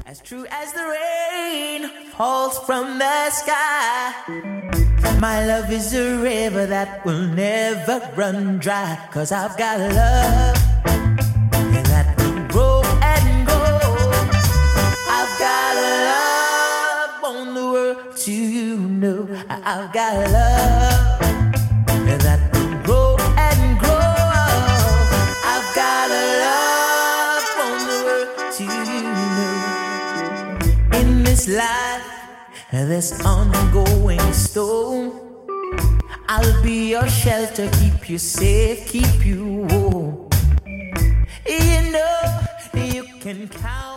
as true as the rain falls from the sky. My love is a river that will never run dry, 'cause I've got love that will grow and grow. I've got love on the world to know. I've got love that will grow and grow. I've got love on the world to know. In this life, this ongoing storm, I'll be your shelter, keep you safe, keep you warm. You know you can count